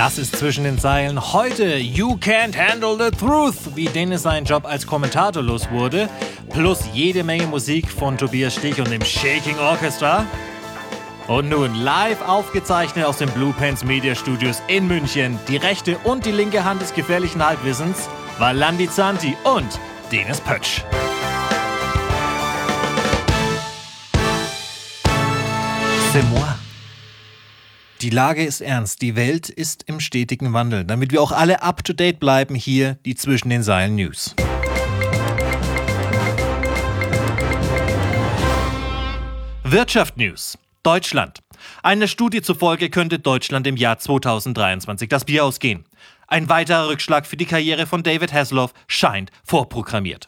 Das ist zwischen den Zeilen. Heute You Can't Handle the Truth, wie Dennis seinen Job als Kommentator los wurde, plus jede Menge Musik von Tobias Stich und dem Shaking Orchestra. Und nun live aufgezeichnet aus den Blue Pants Media Studios in München, die rechte und die linke Hand des gefährlichen Halbwissens, Valandi Zanti und Dennis Pötsch. C'est moi. Die Lage ist ernst, die Welt ist im stetigen Wandel. Damit wir auch alle up-to-date bleiben, hier die Zwischen den Zeilen News. Wirtschaft News. Deutschland. Einer Studie zufolge könnte Deutschland im Jahr 2023 das Bier ausgehen. Ein weiterer Rückschlag für die Karriere von David Hasselhoff scheint vorprogrammiert.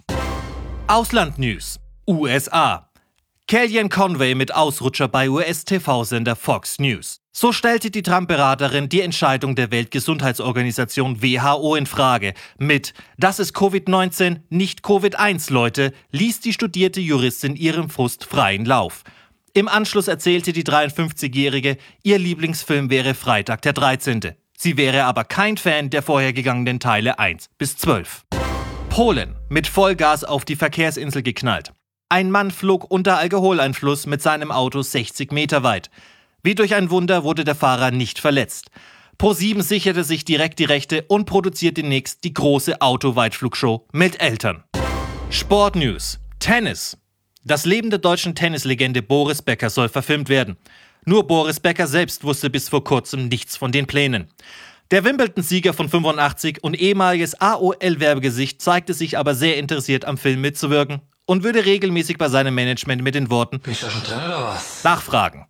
Ausland News. USA. Kellyanne Conway mit Ausrutscher bei US-TV-Sender Fox News. So stellte die Trump-Beraterin die Entscheidung der Weltgesundheitsorganisation WHO in Frage. Mit „Das ist Covid-19, nicht Covid-1, Leute", ließ die studierte Juristin ihrem Frust freien Lauf. Im Anschluss erzählte die 53-Jährige, ihr Lieblingsfilm wäre Freitag der 13. Sie wäre aber kein Fan der vorhergegangenen Teile 1 bis 12. Polen. Mit Vollgas auf die Verkehrsinsel geknallt. Ein Mann flog unter Alkoholeinfluss mit seinem Auto 60 Meter weit. Wie durch ein Wunder wurde der Fahrer nicht verletzt. ProSieben sicherte sich direkt die Rechte und produziert demnächst die große Autoweitflugshow mit Eltern. Sportnews. Tennis. Das Leben der deutschen Tennislegende Boris Becker soll verfilmt werden. Nur Boris Becker selbst wusste bis vor kurzem nichts von den Plänen. Der Wimbledon-Sieger von 85 und ehemaliges AOL-Werbegesicht zeigte sich aber sehr interessiert am Film mitzuwirken und würde regelmäßig bei seinem Management mit den Worten "Bin ich da schon drin oder was?" nachfragen.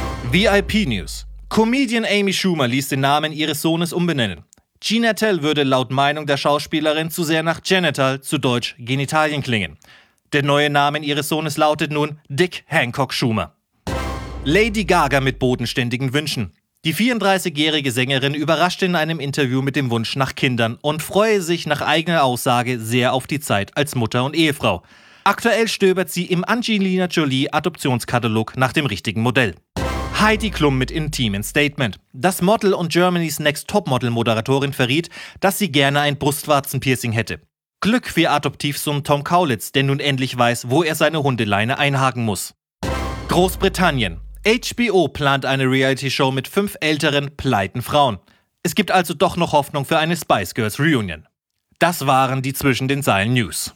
VIP-News. Comedian Amy Schumer ließ den Namen ihres Sohnes umbenennen. Genital würde laut Meinung der Schauspielerin zu sehr nach Genital, zu Deutsch Genitalien, klingen. Der neue Name ihres Sohnes lautet nun Dick Hancock Schumer. Lady Gaga mit bodenständigen Wünschen. Die 34-jährige Sängerin überraschte in einem Interview mit dem Wunsch nach Kindern und freue sich nach eigener Aussage sehr auf die Zeit als Mutter und Ehefrau. Aktuell stöbert sie im Angelina Jolie Adoptionskatalog nach dem richtigen Modell. Heidi Klum mit intimen Statement. Das Model und Germany's Next Topmodel-Moderatorin verriet, dass sie gerne ein Brustwarzenpiercing hätte. Glück für ihr Adoptivsohn Tom Kaulitz, der nun endlich weiß, wo er seine Hundeleine einhaken muss. Großbritannien. HBO plant eine Reality-Show mit 5 älteren, pleiten Frauen. Es gibt also doch noch Hoffnung für eine Spice Girls Reunion. Das waren die Zwischen den Zeilen News.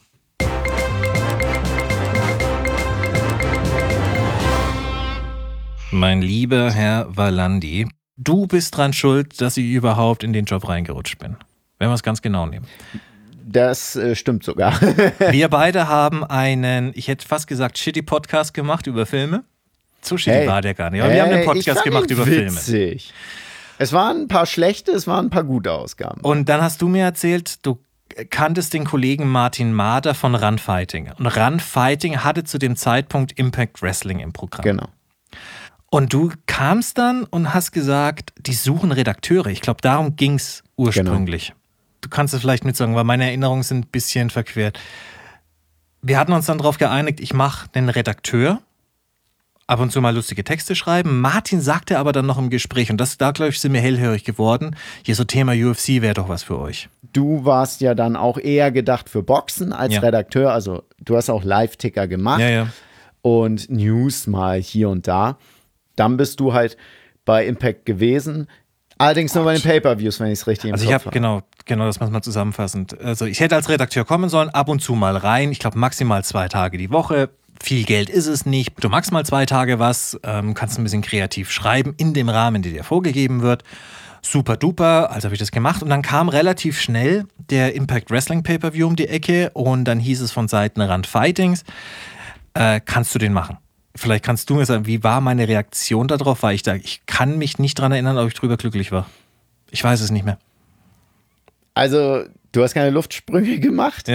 Mein lieber Herr Valandi, du bist dran schuld, dass ich überhaupt in den Job reingerutscht bin. Wenn wir es ganz genau nehmen. Das stimmt sogar. Wir beide haben einen, ich hätte fast gesagt, shitty Podcast gemacht über Filme. So shitty war der gar nicht. Aber wir haben einen Podcast gemacht über Filme. Es waren ein paar schlechte, es waren ein paar gute Ausgaben. Und dann hast du mir erzählt, du kanntest den Kollegen Martin Mader von Run Fighting. Und Run Fighting hatte zu dem Zeitpunkt Impact Wrestling im Programm. Genau. Und du kamst dann und hast gesagt, die suchen Redakteure. Ich glaube, darum ging es ursprünglich. Genau. Du kannst es vielleicht mitsagen, weil meine Erinnerungen sind ein bisschen verquert. Wir hatten uns dann darauf geeinigt, ich mache einen Redakteur, ab und zu mal lustige Texte schreiben. Martin sagte aber dann noch im Gespräch, und da glaube ich, sind wir hellhörig geworden, hier so Thema UFC wäre doch was für euch. Du warst ja dann auch eher gedacht für Boxen als Redakteur. Also du hast auch Live-Ticker gemacht und News mal hier und da. Dann bist du halt bei Impact gewesen. Allerdings nur bei den Pay-Per-Views, wenn ich es richtig im Kopf habe. Genau, das muss man zusammenfassend. Also ich hätte als Redakteur kommen sollen, ab und zu mal rein. Ich glaube maximal 2 Tage die Woche. Viel Geld ist es nicht. Du magst mal 2 Tage was, kannst ein bisschen kreativ schreiben in dem Rahmen, der dir vorgegeben wird. Super duper, also habe ich das gemacht. Und dann kam relativ schnell der Impact Wrestling Pay-Per-View um die Ecke und dann hieß es von Seiten Run Fightings, kannst du den machen? Vielleicht kannst du mir sagen, wie war meine Reaktion darauf? Ich kann mich nicht daran erinnern, ob ich drüber glücklich war. Ich weiß es nicht mehr. Also, du hast keine Luftsprünge gemacht. Ja.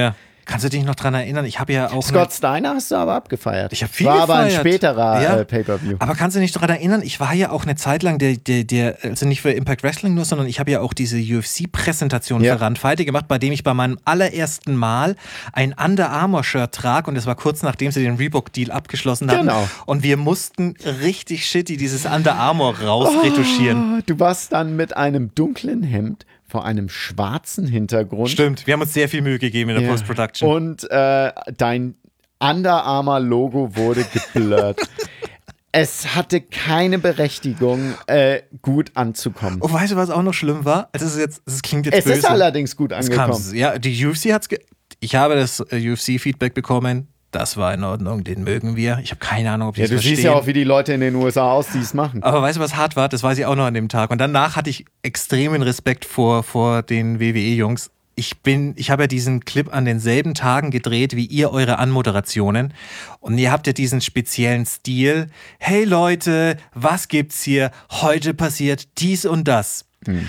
Kannst du dich noch dran erinnern? Ich habe ja auch... Scott Steiner hast du aber abgefeiert. Ich habe viel gefeiert. War aber ein späterer Pay-Per-View. Aber kannst du dich dran erinnern? Ich war ja auch eine Zeit lang, also nicht für Impact Wrestling nur, sondern ich habe ja auch diese UFC-Präsentation für Run Fighting gemacht, bei dem ich bei meinem allerersten Mal ein Under Armour-Shirt trage und das war kurz nachdem sie den Reebok-Deal abgeschlossen hatten. Genau. Und wir mussten richtig shitty dieses Under Armour rausretuschieren. Du warst dann mit einem dunklen Hemd vor einem schwarzen Hintergrund. Stimmt, wir haben uns sehr viel Mühe gegeben in der Post-Production. Und dein Under Armour-Logo wurde geblurrt. Es hatte keine Berechtigung, gut anzukommen. Oh, weißt du, was auch noch schlimm war? Das klingt jetzt böse. Es ist allerdings gut angekommen. Ja, die UFC hat's ich habe das UFC-Feedback bekommen. Das war in Ordnung, den mögen wir. Ich habe keine Ahnung, ob die das verstehen. Du siehst ja auch, wie die Leute in den USA aus, die es machen. Aber weißt du, was hart war? Das weiß ich auch noch an dem Tag. Und danach hatte ich extremen Respekt vor den WWE-Jungs. Ich habe ja diesen Clip an denselben Tagen gedreht, wie ihr eure Anmoderationen. Und ihr habt ja diesen speziellen Stil. Hey Leute, was gibt's hier? Heute passiert dies und das.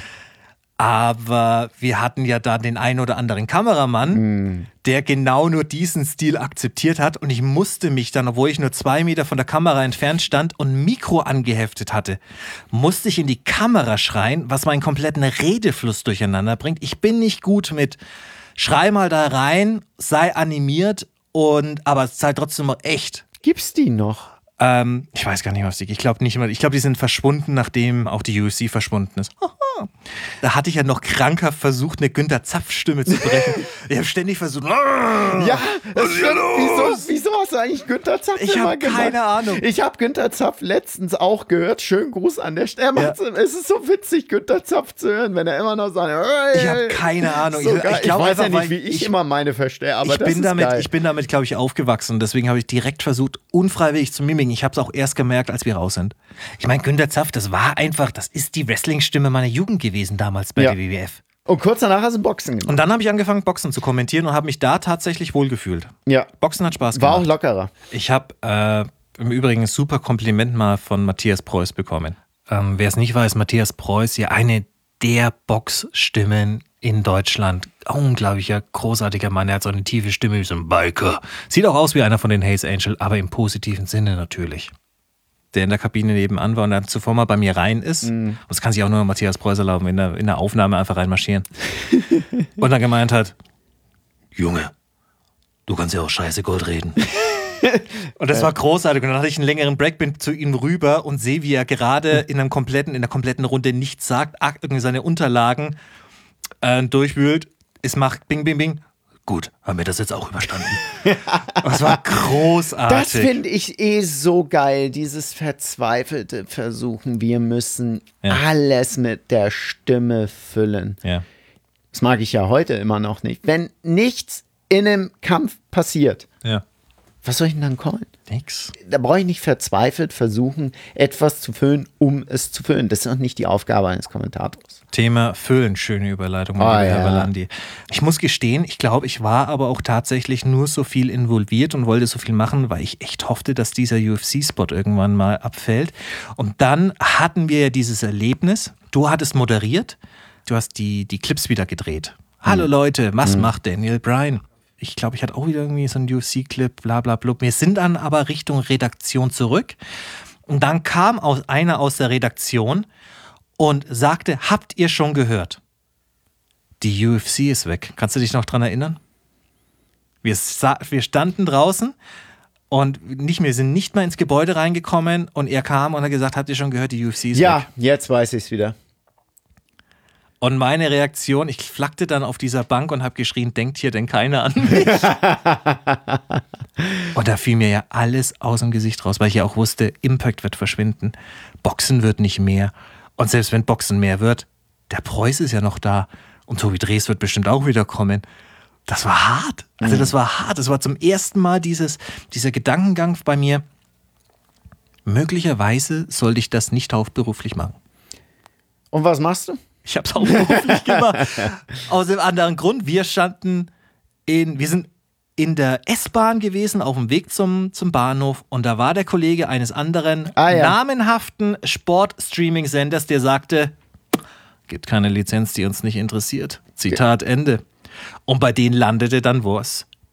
Aber wir hatten ja da den einen oder anderen Kameramann, der genau nur diesen Stil akzeptiert hat. Und ich musste mich dann, obwohl ich nur 2 Meter von der Kamera entfernt stand und Mikro angeheftet hatte, musste ich in die Kamera schreien, was meinen kompletten Redefluss durcheinander bringt. Ich bin nicht gut mit schrei mal da rein, sei animiert, aber sei trotzdem noch echt. Gibt's die noch? Ich weiß gar nicht, was ich glaube nicht mehr. Ich glaube, die sind verschwunden, nachdem auch die UFC verschwunden ist. Da hatte ich ja noch krankhaft versucht, eine Günther Zapf-Stimme zu brechen. Ich habe ständig versucht. Ja, das stimmt. Wieso hast du eigentlich Günther Zapf Ich habe keine Ahnung. Ich habe Günther Zapf letztens auch gehört. Schönen Gruß an der Stelle. Es ist so witzig, Günther Zapf zu hören, wenn er immer noch sagt, ich habe keine Ahnung. So ich weiß ja nicht, wie ich immer meine verstehe, aber ich bin damit, glaube ich, aufgewachsen. Und deswegen habe ich direkt versucht, unfreiwillig zu mimiken. Ich habe es auch erst gemerkt, als wir raus sind. Ich meine, Günther Zapf, das ist die Wrestling-Stimme meiner Jugend gewesen damals bei der WWF. Und kurz danach hast du Boxen gemacht. Und dann habe ich angefangen, Boxen zu kommentieren und habe mich da tatsächlich wohlgefühlt. Ja. Boxen hat Spaß gemacht. War auch lockerer. Ich habe im Übrigen ein super Kompliment mal von Matthias Preuß bekommen. Wer es nicht weiß, Matthias Preuß, ja eine der Boxstimmen in Deutschland. Unglaublicher, großartiger Mann. Er hat so eine tiefe Stimme wie so ein Biker. Sieht auch aus wie einer von den Hells Angels, aber im positiven Sinne natürlich. Der in der Kabine nebenan war und dann zuvor mal bei mir rein ist. Und das kann sich auch nur Matthias Preuß erlauben, in der Aufnahme einfach reinmarschieren. Und dann gemeint hat, Junge, du kannst ja auch scheiße Gold reden. Und das war großartig. Und dann hatte ich einen längeren Break, bin zu ihm rüber und sehe, wie er gerade in der kompletten Runde nichts sagt, irgendwie seine Unterlagen durchwühlt. Es macht Bing, Bing, Bing. Gut, haben wir das jetzt auch überstanden. Das war großartig. Das finde ich so geil, dieses verzweifelte Versuchen. Wir müssen alles mit der Stimme füllen. Ja. Das mag ich ja heute immer noch nicht. Wenn nichts in einem Kampf passiert, was soll ich denn dann callen? Nix. Da brauche ich nicht verzweifelt versuchen, etwas zu füllen, um es zu füllen. Das ist auch nicht die Aufgabe eines Kommentators. Thema Füllen, schöne Überleitung, Herr Valandi. Ich muss gestehen, ich glaube, ich war aber auch tatsächlich nur so viel involviert und wollte so viel machen, weil ich echt hoffte, dass dieser UFC-Spot irgendwann mal abfällt. Und dann hatten wir ja dieses Erlebnis. Du hattest moderiert, du hast die Clips wieder gedreht. Hallo Leute, was macht Daniel Bryan? Ich glaube, ich hatte auch wieder irgendwie so einen UFC-Clip, bla bla bla. Wir sind dann aber Richtung Redaktion zurück. Und dann kam einer aus der Redaktion und sagte, habt ihr schon gehört? Die UFC ist weg. Kannst du dich noch dran erinnern? Wir standen draußen und wir sind nicht mal ins Gebäude reingekommen und er kam und hat gesagt, habt ihr schon gehört, die UFC ist weg? Ja, jetzt weiß ich es wieder. Und meine Reaktion, ich flackte dann auf dieser Bank und habe geschrien, denkt hier denn keiner an mich? Und da fiel mir ja alles aus dem Gesicht raus, weil ich ja auch wusste, Impact wird verschwinden, Boxen wird nicht mehr. Und selbst wenn Boxen mehr wird, der Preuß ist ja noch da und Tobi Drees wird bestimmt auch wieder kommen. Das war hart. Also das war hart. Das war zum ersten Mal dieser Gedankengang bei mir, möglicherweise sollte ich das nicht hauptberuflich machen. Und was machst du? Ich habe es hauptberuflich gemacht. Aus dem anderen Grund, wir sind in der S-Bahn gewesen, auf dem Weg zum Bahnhof und da war der Kollege eines anderen namenhaften Sport-Streaming-Senders, der sagte, gibt keine Lizenz, die uns nicht interessiert. Zitat Ende. Und bei denen landete dann was?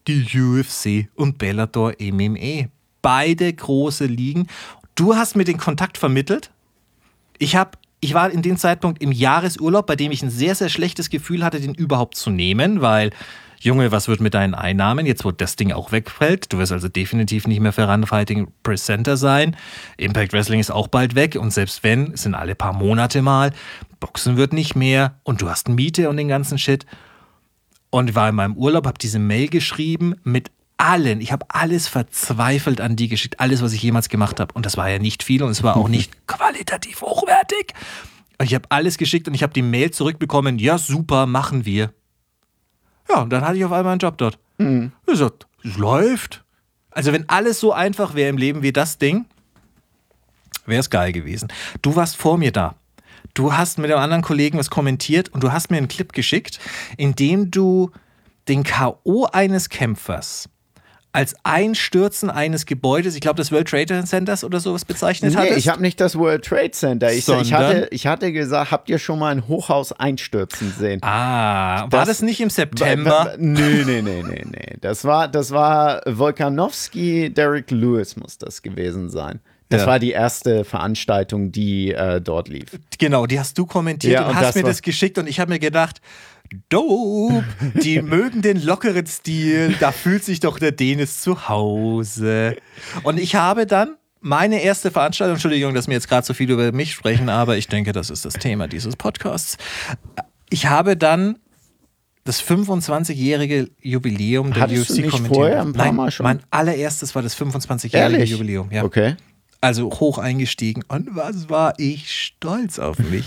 die UFC und Bellator MMA. Beide große Ligen. Du hast mir den Kontakt vermittelt. Ich war in dem Zeitpunkt im Jahresurlaub, bei dem ich ein sehr, sehr schlechtes Gefühl hatte, den überhaupt zu nehmen, weil, Junge, was wird mit deinen Einnahmen, jetzt wo das Ding auch wegfällt? Du wirst also definitiv nicht mehr für Run Fighting Presenter sein. Impact Wrestling ist auch bald weg und selbst wenn, es sind alle paar Monate mal. Boxen wird nicht mehr und du hast Miete und den ganzen Shit. Und ich war in meinem Urlaub, habe diese Mail geschrieben mit allen. Ich habe alles verzweifelt an die geschickt, alles, was ich jemals gemacht habe. Und das war ja nicht viel und es war auch nicht qualitativ hochwertig. Ich habe alles geschickt und ich habe die Mail zurückbekommen, ja super, machen wir. Ja, und dann hatte ich auf einmal einen Job dort. Ich sagte, es läuft. Also wenn alles so einfach wäre im Leben wie das Ding, wäre es geil gewesen. Du warst vor mir da. Du hast mit einem anderen Kollegen was kommentiert und du hast mir einen Clip geschickt, in dem du den K.O. eines Kämpfers als Einstürzen eines Gebäudes, ich glaube das World Trade Centers oder sowas bezeichnet hattest? Nee, ich habe nicht das World Trade Center. Ich hatte gesagt, habt ihr schon mal ein Hochhaus einstürzen sehen? War das nicht im September? Nee. Das war Volkanovski, Derek Lewis muss das gewesen sein. Das war die erste Veranstaltung, die dort lief. Genau, die hast du kommentiert und hast mir das geschickt und ich habe mir gedacht, dope, die mögen den lockeren Stil, da fühlt sich doch der Dennis zu Hause. Und ich habe dann meine erste Veranstaltung, Entschuldigung, dass wir jetzt gerade so viel über mich sprechen, aber ich denke, das ist das Thema dieses Podcasts. Ich habe dann das 25-jährige Jubiläum der UFC kommentiert. Vorher ein paar Mal schon? Mein allererstes war das 25-jährige Jubiläum. Ja. Okay. Also hoch eingestiegen und was war ich stolz auf mich.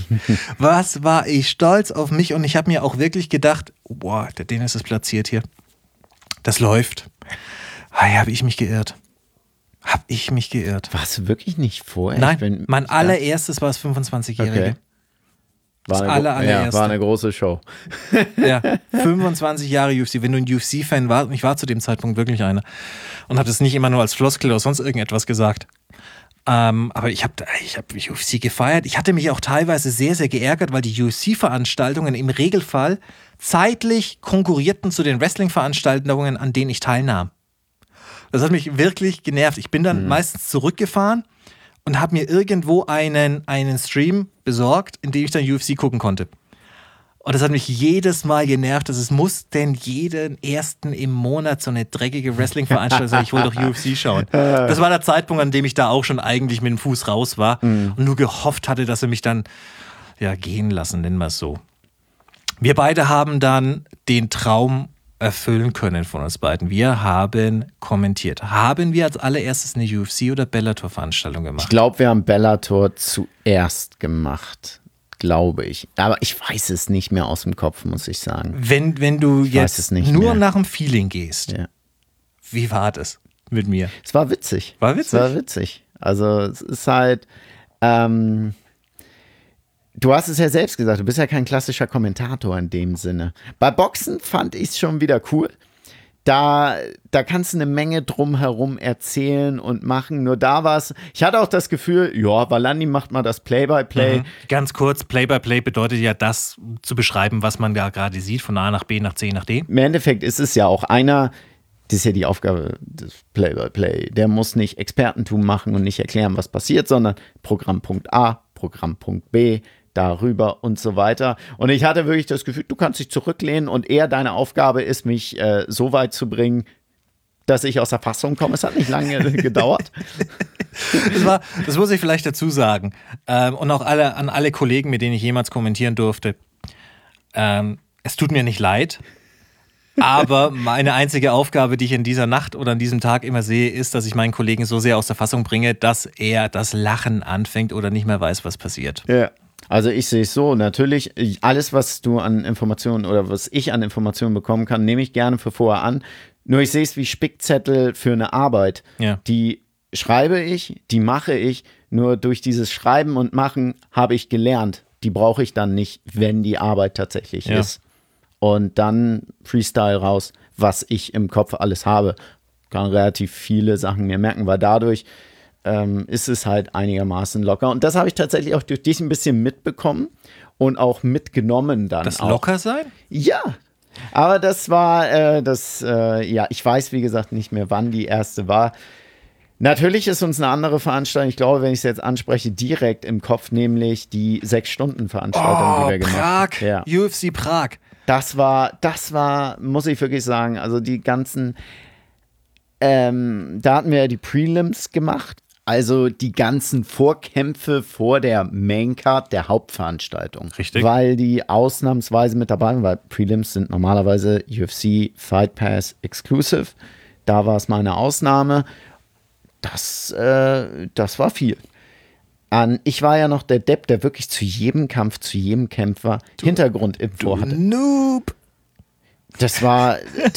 Und ich habe mir auch wirklich gedacht, boah, der Dennis ist platziert hier. Das läuft. Habe ich mich geirrt. Warst du wirklich nicht vorher? Nein, mein allererstes war das 25-Jährige. Okay. War eine große Show. Ja, 25 Jahre UFC. Wenn du ein UFC-Fan warst, und ich war zu dem Zeitpunkt wirklich einer und habe das nicht immer nur als Floskel oder sonst irgendetwas gesagt. Aber ich hab UFC gefeiert. Ich hatte mich auch teilweise sehr, sehr geärgert, weil die UFC-Veranstaltungen im Regelfall zeitlich konkurrierten zu den Wrestling-Veranstaltungen, an denen ich teilnahm. Das hat mich wirklich genervt. Ich bin dann meistens zurückgefahren und habe mir irgendwo einen Stream besorgt, in dem ich dann UFC gucken konnte. Und das hat mich jedes Mal genervt, dass es muss denn jeden ersten im Monat so eine dreckige Wrestling-Veranstaltung sein. Ich wollte doch UFC schauen. Das war der Zeitpunkt, an dem ich da auch schon eigentlich mit dem Fuß raus war und nur gehofft hatte, dass er mich dann gehen lassen, nennen wir es so. Wir beide haben dann den Traum erfüllen können von uns beiden. Wir haben kommentiert. Haben wir als allererstes eine UFC- oder Bellator-Veranstaltung gemacht? Ich glaube, wir haben Bellator zuerst gemacht. Glaube ich. Aber ich weiß es nicht mehr aus dem Kopf, muss ich sagen. Wenn du jetzt nur nach dem Feeling gehst, wie war das mit mir? Es war witzig. Es war witzig. Also es ist halt, du hast es ja selbst gesagt, du bist ja kein klassischer Kommentator in dem Sinne. Bei Boxen fand ich es schon wieder cool. Da kannst du eine Menge drumherum erzählen und machen. Nur da war es, ich hatte auch das Gefühl, Valandi macht mal das Play-by-Play. Ganz kurz, Play-by-Play bedeutet ja das zu beschreiben, was man da gerade sieht, von A nach B, nach C, nach D. Im Endeffekt ist es ja auch das ist ja die Aufgabe des Play-by-Play. Der muss nicht Expertentum machen und nicht erklären, was passiert, sondern Programmpunkt A, Programmpunkt B, darüber und so weiter. Und ich hatte wirklich das Gefühl, du kannst dich zurücklehnen und eher deine Aufgabe ist, mich so weit zu bringen, dass ich aus der Fassung komme. Es hat nicht lange gedauert. Das muss ich vielleicht dazu sagen. Und auch an alle Kollegen, mit denen ich jemals kommentieren durfte. Es tut mir nicht leid, aber meine einzige Aufgabe, die ich in dieser Nacht oder an diesem Tag immer sehe, ist, dass ich meinen Kollegen so sehr aus der Fassung bringe, dass er das Lachen anfängt oder nicht mehr weiß, was passiert. Ja. Also ich sehe es so, natürlich, alles, was du an Informationen oder was ich an Informationen bekommen kann, nehme ich gerne für vorher an. Nur ich sehe es wie Spickzettel für eine Arbeit. Ja. Die schreibe ich, die mache ich, nur durch dieses Schreiben und Machen habe ich gelernt. Die brauche ich dann nicht, wenn die Arbeit tatsächlich ist. Und dann Freestyle raus, was ich im Kopf alles habe. Kann relativ viele Sachen mir merken, weil dadurch ist es halt einigermaßen locker. Und das habe ich tatsächlich auch durch dich ein bisschen mitbekommen und auch mitgenommen dann. Das locker sein? Ja, Aber das war ich weiß, wie gesagt, nicht mehr, wann die erste war. Natürlich ist uns eine andere Veranstaltung, ich glaube, wenn ich es jetzt anspreche, direkt im Kopf, nämlich die 6-Stunden-Veranstaltung, die wir gemacht haben. Prag, ja. UFC Prag. Das war, muss ich wirklich sagen, also die ganzen, da hatten wir ja die Prelims gemacht, also die ganzen Vorkämpfe vor der Maincard der Hauptveranstaltung. Richtig. Weil die ausnahmsweise mit dabei waren, weil Prelims sind normalerweise UFC Fight Pass Exclusive. Da war es mal eine Ausnahme. Das war viel. Ich war ja noch der Depp, der wirklich zu jedem Kampf, zu jedem Kämpfer Hintergrundinfo hatte. Noob. Das war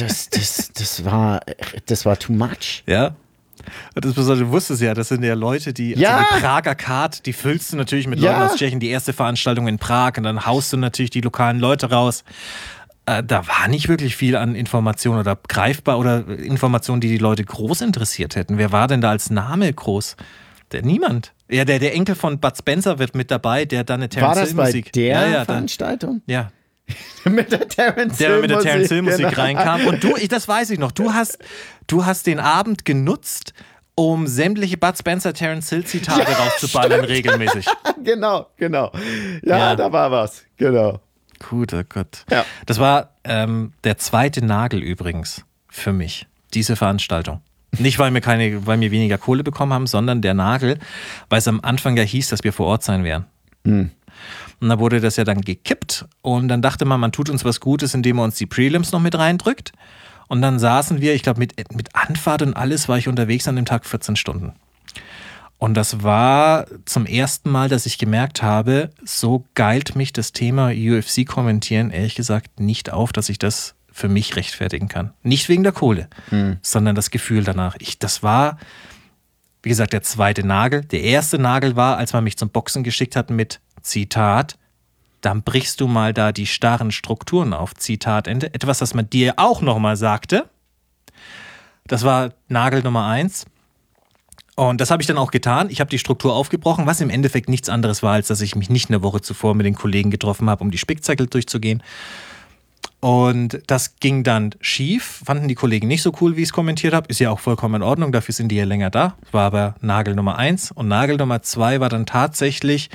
too much. Ja. Das Besondere, du wusstest ja, das sind ja Leute, die, also die Prager Card, die füllst du natürlich mit Leuten aus Tschechien, die erste Veranstaltung in Prag und dann haust du natürlich die lokalen Leute raus. Da war nicht wirklich viel an Informationen oder greifbar oder Informationen, die Leute groß interessiert hätten. Wer war denn da als Name groß? Niemand. Ja, der Enkel von Bud Spencer wird mit dabei, der dann eine Terence Hill Musik. War das bei der Veranstaltung? Ja. Mit der Terence Hill Musik reinkam. Und das weiß ich noch, du hast den Abend genutzt, um sämtliche Bud Spencer, Terence Hill Zitate rauszuballern regelmäßig. Genau. Ja, da war was. Genau. Guter Gott. Ja. Das war der zweite Nagel übrigens für mich, diese Veranstaltung. Nicht, weil wir weniger Kohle bekommen haben, sondern der Nagel, weil es am Anfang ja hieß, dass wir vor Ort sein werden. Mhm. Und da wurde das ja dann gekippt und dann dachte man tut uns was Gutes, indem man uns die Prelims noch mit reindrückt. Und dann saßen wir, ich glaube mit Anfahrt und alles war ich unterwegs an dem Tag 14 Stunden. Und das war zum ersten Mal, dass ich gemerkt habe, so geilt mich das Thema UFC kommentieren, ehrlich gesagt, nicht auf, dass ich das für mich rechtfertigen kann. Nicht wegen der Kohle, sondern das Gefühl danach. Das war, wie gesagt, der zweite Nagel. Der erste Nagel war, als man mich zum Boxen geschickt hat mit Zitat, dann brichst du mal da die starren Strukturen auf, Zitat Ende. Etwas, das man dir auch nochmal sagte. Das war Nagel Nummer 1. Und das habe ich dann auch getan. Ich habe die Struktur aufgebrochen, was im Endeffekt nichts anderes war, als dass ich mich nicht eine Woche zuvor mit den Kollegen getroffen habe, um die Spickzettel durchzugehen. Und das ging dann schief, fanden die Kollegen nicht so cool, wie ich es kommentiert habe. Ist ja auch vollkommen in Ordnung, dafür sind die ja länger da. War aber Nagel Nummer 1. Und Nagel Nummer 2 war dann tatsächlich,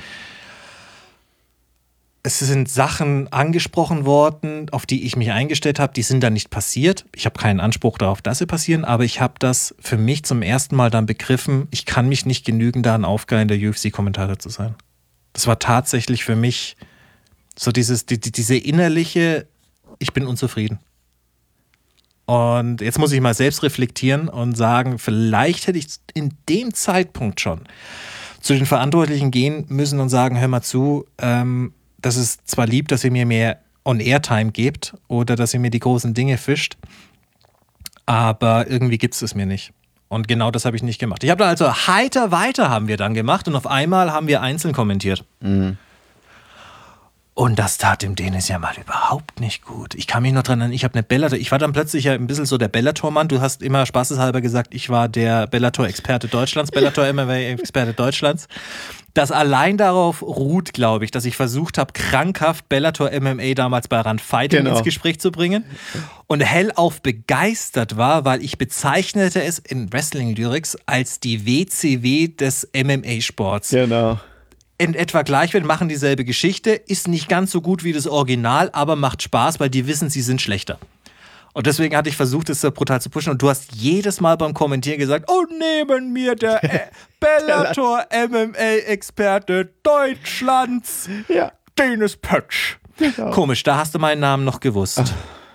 es sind Sachen angesprochen worden, auf die ich mich eingestellt habe, die sind dann nicht passiert. Ich habe keinen Anspruch darauf, dass sie passieren, aber ich habe das für mich zum ersten Mal dann begriffen, ich kann mich nicht genügen, daran aufgeilen, der UFC-Kommentator zu sein. Das war tatsächlich für mich so diese innerliche, ich bin unzufrieden. Und jetzt muss ich mal selbst reflektieren und sagen, vielleicht hätte ich in dem Zeitpunkt schon zu den Verantwortlichen gehen müssen und sagen, hör mal zu, das ist zwar lieb, dass ihr mir mehr On-Air-Time gebt oder dass ihr mir die großen Dinge fischt, aber irgendwie gibt es mir nicht. Und genau das habe ich nicht gemacht. Ich habe da also heiter weiter haben wir dann gemacht und auf einmal haben wir einzeln kommentiert. Mhm. Und das tat dem Dennis ja mal überhaupt nicht gut. Ich kann mich noch dran erinnern, ich habe eine Bellator, ich war dann plötzlich ja ein bisschen so der Bellator-Mann. Du hast immer spaßeshalber gesagt, ich war der Bellator-Experte Deutschlands, Bellator-MMA-Experte Deutschlands. Das allein darauf ruht, glaube ich, dass ich versucht habe, krankhaft Bellator-MMA damals bei Rand Fighting ins Gespräch zu bringen und hellauf begeistert war, weil ich bezeichnete es in Wrestling-Lyrics als die WCW des MMA-Sports. Genau. In etwa gleich wird, machen dieselbe Geschichte, ist nicht ganz so gut wie das Original, aber macht Spaß, weil die wissen, sie sind schlechter. Und deswegen hatte ich versucht, es so brutal zu pushen. Und du hast jedes Mal beim Kommentieren gesagt, oh, neben mir der Bellator MMA-Experte Deutschlands, Dennis Pötsch. Genau. Komisch, da hast du meinen Namen noch gewusst.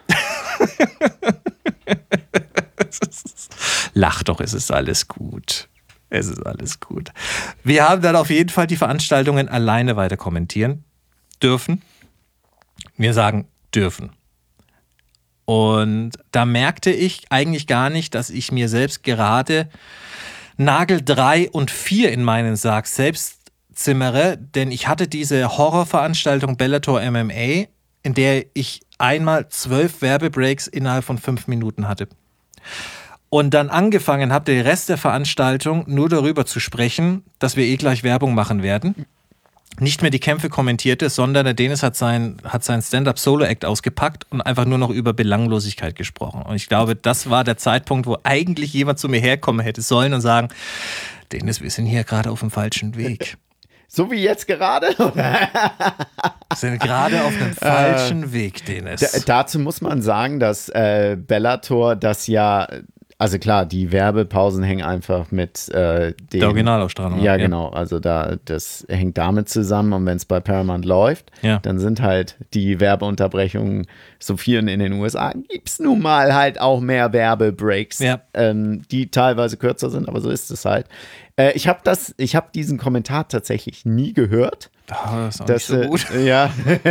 Lach doch, es ist alles gut. Es ist alles gut. Wir haben dann auf jeden Fall die Veranstaltungen alleine weiter kommentieren dürfen. Wir sagen dürfen. Und da merkte ich eigentlich gar nicht, dass ich mir selbst gerade Nagel 3 und 4 in meinen Sarg selbst zimmere, denn ich hatte diese Horrorveranstaltung Bellator MMA, in der ich einmal 12 Werbebreaks innerhalb von 5 Minuten hatte. Und dann angefangen habe, den Rest der Veranstaltung nur darüber zu sprechen, dass wir gleich Werbung machen werden. nicht mehr die Kämpfe kommentierte, sondern der Dennis hat sein Stand-Up-Solo-Act ausgepackt und einfach nur noch über Belanglosigkeit gesprochen. Und ich glaube, das war der Zeitpunkt, wo eigentlich jemand zu mir herkommen hätte sollen und sagen, Dennis, wir sind hier gerade auf dem falschen Weg. So wie jetzt gerade? Wir sind gerade auf einem falschen Weg, Dennis. Dazu muss man sagen, dass Bellator das ja, also klar, die Werbepausen hängen einfach mit der Originalausstrahlung. Ja, genau. Also das hängt damit zusammen. Und wenn es bei Paramount läuft, dann sind halt die Werbeunterbrechungen so viel in den USA. Gibt es nun mal halt auch mehr Werbebreaks, die teilweise kürzer sind, aber so ist es halt. Ich habe diesen Kommentar tatsächlich nie gehört. Oh, das ist auch nicht so gut. Ja.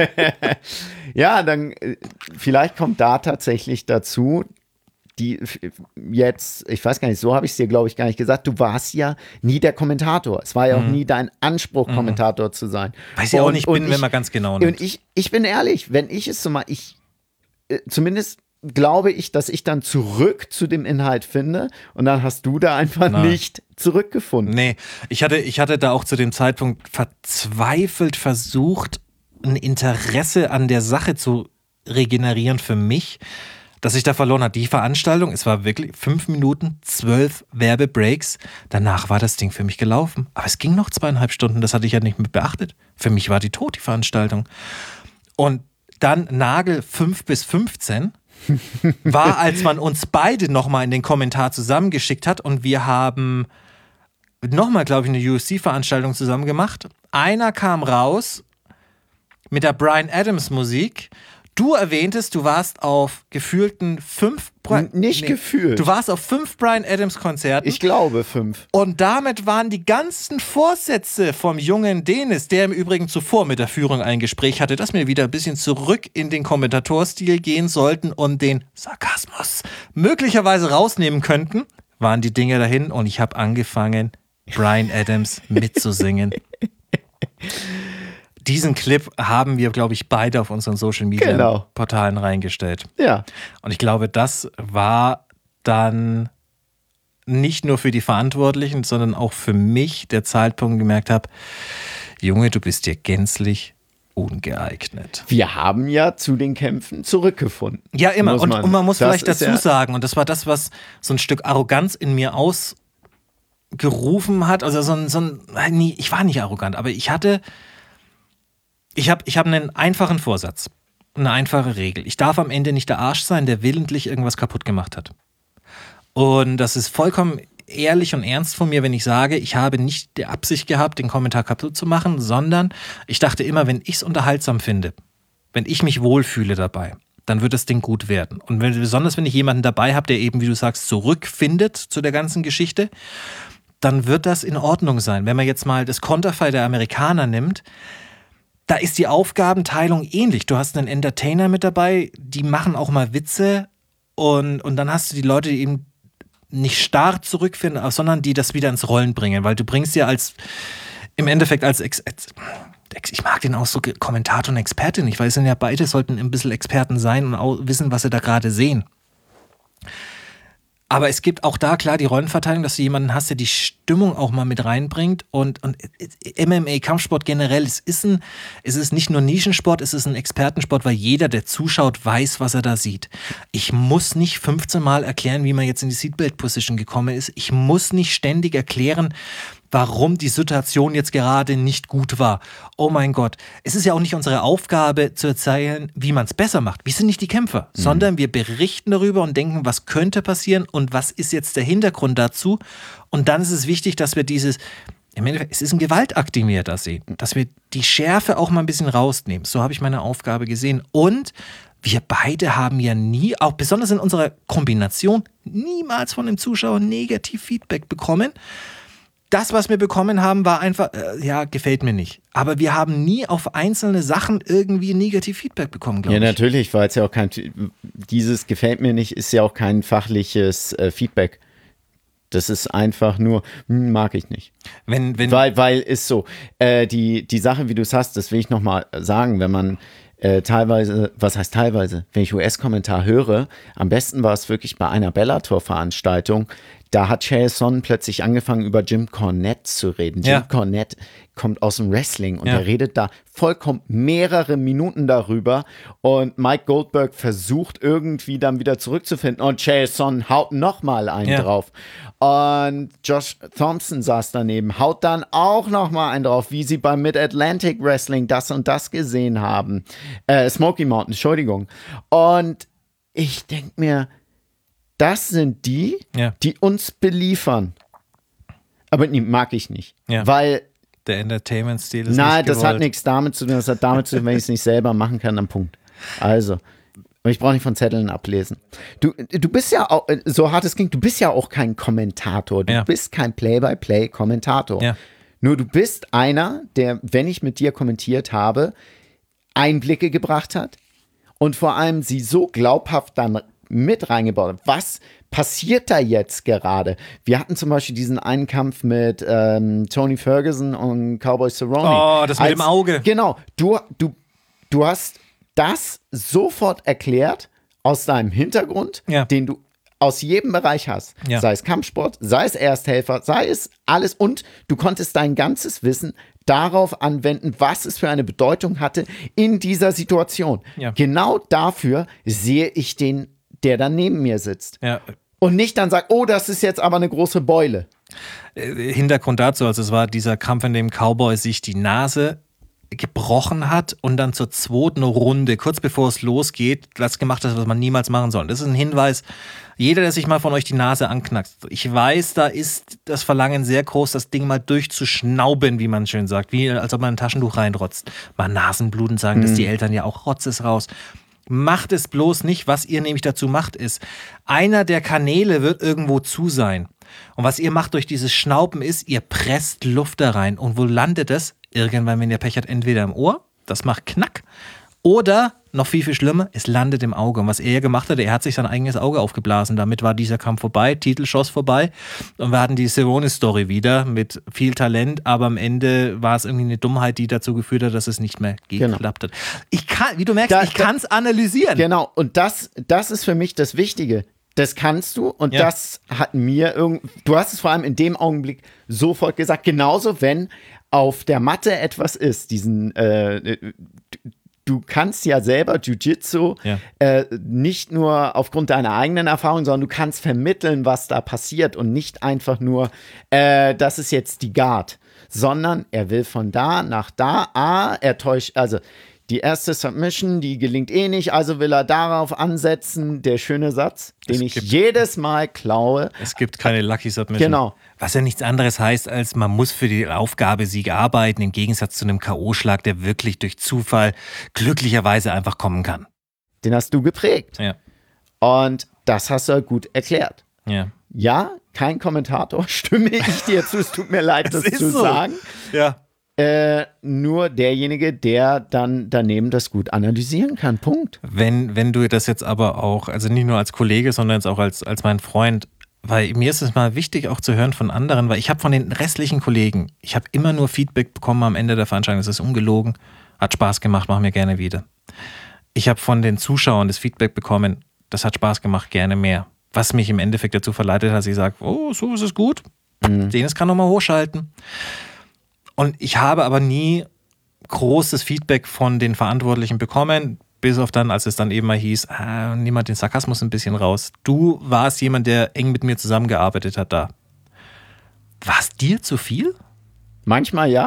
Ja, dann vielleicht kommt da tatsächlich dazu, die jetzt, ich weiß gar nicht, so habe ich es dir, glaube ich, gar nicht gesagt, du warst ja nie der Kommentator. Es war ja auch nie dein Anspruch, Kommentator zu sein. Weiß ich auch nicht, wenn man ganz genau nimmt. Und ich bin ehrlich, wenn ich es so mal, zumindest glaube ich, dass ich dann zurück zu dem Inhalt finde und dann hast du da einfach nicht zurückgefunden. Nee, ich hatte da auch zu dem Zeitpunkt verzweifelt versucht, ein Interesse an der Sache zu regenerieren für mich, dass ich da verloren habe. Die Veranstaltung, es war wirklich 5 Minuten, 12 Werbebreaks. Danach war das Ding für mich gelaufen. Aber es ging noch 2,5 Stunden, das hatte ich ja nicht mit beachtet. Für mich war die tot, die Veranstaltung. Und dann Nagel 5 bis 15 war, als man uns beide nochmal in den Kommentar zusammengeschickt hat und wir haben nochmal, glaube ich, eine UFC-Veranstaltung zusammen gemacht. Einer kam raus mit der Bryan Adams Musik. Du erwähntest, du warst auf gefühlten 5 gefühlt. Du warst auf 5 Bryan Adams Konzerten. Ich glaube 5. Und damit waren die ganzen Vorsätze vom jungen Dennis, der im Übrigen zuvor mit der Führung ein Gespräch hatte, dass wir wieder ein bisschen zurück in den Kommentatorstil gehen sollten und den Sarkasmus möglicherweise rausnehmen könnten, waren die Dinge dahin und ich habe angefangen, Bryan Adams mitzusingen. Diesen Clip haben wir, glaube ich, beide auf unseren Social-Media-Portalen reingestellt. Ja. Und ich glaube, das war dann nicht nur für die Verantwortlichen, sondern auch für mich der Zeitpunkt, gemerkt habe, Junge, du bist dir gänzlich ungeeignet. Wir haben ja zu den Kämpfen zurückgefunden. Ja, immer. Und man muss vielleicht dazu sagen, und das war das, was so ein Stück Arroganz in mir ausgerufen hat. Also ich war nicht arrogant, aber ich habe einen einfachen Vorsatz, eine einfache Regel. Ich darf am Ende nicht der Arsch sein, der willentlich irgendwas kaputt gemacht hat. Und das ist vollkommen ehrlich und ernst von mir, wenn ich sage, ich habe nicht die Absicht gehabt, den Kommentar kaputt zu machen, sondern ich dachte immer, wenn ich es unterhaltsam finde, wenn ich mich wohlfühle dabei, dann wird das Ding gut werden. Und besonders wenn ich jemanden dabei habe, der eben, wie du sagst, zurückfindet zu der ganzen Geschichte, dann wird das in Ordnung sein. Wenn man jetzt mal das Konterfei der Amerikaner nimmt, da ist die Aufgabenteilung ähnlich. Du hast einen Entertainer mit dabei, die machen auch mal Witze und dann hast du die Leute, die eben nicht starr zurückfinden, sondern die das wieder ins Rollen bringen, weil du bringst ja im Endeffekt als ich mag den auch so Kommentator und Expertin. Ich weiß ja, beide sollten ein bisschen Experten sein und auch wissen, was sie da gerade sehen. Aber es gibt auch da klar die Rollenverteilung, dass du jemanden hast, der die Stimmung auch mal mit reinbringt. Und MMA, Kampfsport generell, es ist nicht nur Nischensport, es ist ein Expertensport, weil jeder, der zuschaut, weiß, was er da sieht. Ich muss nicht 15 Mal erklären, wie man jetzt in die Seatbelt-Position gekommen ist. Ich muss nicht ständig erklären, warum die Situation jetzt gerade nicht gut war. Oh mein Gott. Es ist ja auch nicht unsere Aufgabe zu erzählen, wie man es besser macht. Wir sind nicht die Kämpfer, sondern wir berichten darüber und denken, was könnte passieren und was ist jetzt der Hintergrund dazu. Und dann ist es wichtig, dass wir im Endeffekt, es ist ein Gewaltakt, den wir da sehen, dass wir die Schärfe auch mal ein bisschen rausnehmen. So habe ich meine Aufgabe gesehen. Und wir beide haben ja nie, auch besonders in unserer Kombination, niemals von dem Zuschauer negativ Feedback bekommen. Das, was wir bekommen haben, war einfach, gefällt mir nicht. Aber wir haben nie auf einzelne Sachen irgendwie negativ Feedback bekommen, glaube ich. Ja, natürlich, weil es ja auch dieses gefällt mir nicht, ist ja auch kein fachliches Feedback. Das ist einfach nur, mag ich nicht. Weil ist so, die Sache, wie du es hast, das will ich nochmal sagen, wenn man teilweise, was heißt teilweise, wenn ich US-Kommentar höre, am besten war es wirklich bei einer Bellator-Veranstaltung, da hat Chael Sonnen plötzlich angefangen, über Jim Cornette zu reden. Jim Cornette kommt aus dem Wrestling und er redet da vollkommen mehrere Minuten darüber und Mike Goldberg versucht irgendwie dann wieder zurückzufinden und Chael Sonnen haut nochmal einen drauf. Und Josh Thompson saß daneben, haut dann auch nochmal einen drauf, wie sie beim Mid-Atlantic Wrestling das und das gesehen haben. Smoky Mountain, Entschuldigung. Und ich denke mir, das sind die uns beliefern. Aber die mag ich nicht. Ja. Weil der Entertainment-Stil ist nein, das hat nichts damit zu tun. Das hat damit zu tun, wenn ich es nicht selber machen kann, dann Punkt. Also, ich brauche nicht von Zetteln ablesen. Du bist ja auch, so hart es klingt, du bist ja auch kein Kommentator. Du bist kein Play-by-Play-Kommentator. Ja. Nur du bist einer, der, wenn ich mit dir kommentiert habe, Einblicke gebracht hat und vor allem sie so glaubhaft dann mit reingebaut hat. Was passiert da jetzt gerade? Wir hatten zum Beispiel diesen einen Kampf mit Tony Ferguson und Cowboy Cerrone. Oh, das mit dem Auge. Genau, du hast das sofort erklärt aus deinem Hintergrund, den du aus jedem Bereich hast. Ja. Sei es Kampfsport, sei es Ersthelfer, sei es alles. Und du konntest dein ganzes Wissen darauf anwenden, was es für eine Bedeutung hatte in dieser Situation. Ja. Genau dafür sehe ich den, der dann neben mir sitzt. Ja. Und nicht dann sagt, oh, das ist jetzt aber eine große Beule. Hintergrund dazu, also es war dieser Kampf, in dem Cowboy sich die Nase gebrochen hat und dann zur zweiten Runde, kurz bevor es losgeht, das gemacht hat, was man niemals machen soll. Das ist ein Hinweis, jeder, der sich mal von euch die Nase anknackst. Ich weiß, da ist das Verlangen sehr groß, das Ding mal durchzuschnauben, wie man schön sagt, wie als ob man ein Taschentuch reinrotzt. Mal Nasenbluten sagen, dass die Eltern ja auch Rotz ist raus. Macht es bloß nicht. Was ihr nämlich dazu macht, ist, einer der Kanäle wird irgendwo zu sein. Und was ihr macht durch dieses Schnauben ist, ihr presst Luft da rein. Und wo landet es? Irgendwann, wenn ihr Pech habt, entweder im Ohr, das macht Knack, oder, noch viel, viel schlimmer, es landet im Auge. Und was er gemacht hat, er hat sich sein eigenes Auge aufgeblasen. Damit war dieser Kampf vorbei, Titelschuss vorbei. Und wir hatten die Cerrone-Story wieder mit viel Talent, aber am Ende war es irgendwie eine Dummheit, die dazu geführt hat, dass es nicht mehr geklappt hat. Ich kann, wie du merkst, ich kann es analysieren. Genau, und das ist für mich das Wichtige. Das kannst du und das hat mir du hast es vor allem in dem Augenblick sofort gesagt. Genauso, wenn auf der Matte etwas ist, du kannst ja selber Jiu-Jitsu nicht nur aufgrund deiner eigenen Erfahrung, sondern du kannst vermitteln, was da passiert und nicht einfach nur, das ist jetzt die Guard, sondern er will von da nach da, er täuscht, also die erste Submission, die gelingt eh nicht, also will er darauf ansetzen. Der schöne Satz, den ich jedes Mal klaue. Es gibt keine Lucky Submission. Genau. Was ja nichts anderes heißt, als man muss für die Aufgabe Sieg arbeiten, im Gegensatz zu einem K.O.-Schlag, der wirklich durch Zufall glücklicherweise einfach kommen kann. Den hast du geprägt. Ja. Und das hast du gut erklärt. Ja. Ja, kein Kommentator, stimme ich dir zu, es tut mir leid, das zu sagen. Ja. Nur derjenige, der dann daneben das gut analysieren kann. Punkt. Wenn du das jetzt aber auch, also nicht nur als Kollege, sondern jetzt auch als mein Freund, weil mir ist es mal wichtig auch zu hören von anderen, weil ich habe von den restlichen Kollegen, ich habe immer nur Feedback bekommen am Ende der Veranstaltung, das ist ungelogen, hat Spaß gemacht, machen wir gerne wieder. Ich habe von den Zuschauern das Feedback bekommen, das hat Spaß gemacht, gerne mehr. Was mich im Endeffekt dazu verleitet hat, dass ich sage, oh, so ist es gut, Dennis kann nochmal hochschalten. Und ich habe aber nie großes Feedback von den Verantwortlichen bekommen, bis auf dann, als es dann eben mal hieß, nimm mal den Sarkasmus ein bisschen raus. Du warst jemand, der eng mit mir zusammengearbeitet hat da. War es dir zu viel? Manchmal ja.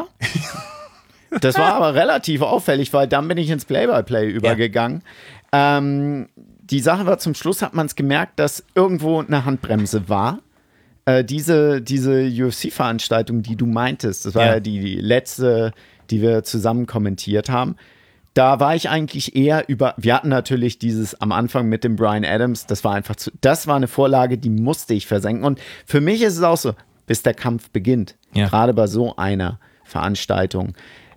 Das war aber relativ auffällig, weil dann bin ich ins Play-by-Play übergegangen. Die Sache war, zum Schluss hat man es gemerkt, dass irgendwo eine Handbremse war. Diese UFC-Veranstaltung, die du meintest, das war ja die letzte, die wir zusammen kommentiert haben, da war ich eigentlich eher wir hatten natürlich dieses am Anfang mit dem Bryan Adams, das war eine Vorlage, die musste ich versenken. Und für mich ist es auch so, bis der Kampf beginnt, gerade bei so einer Veranstaltung,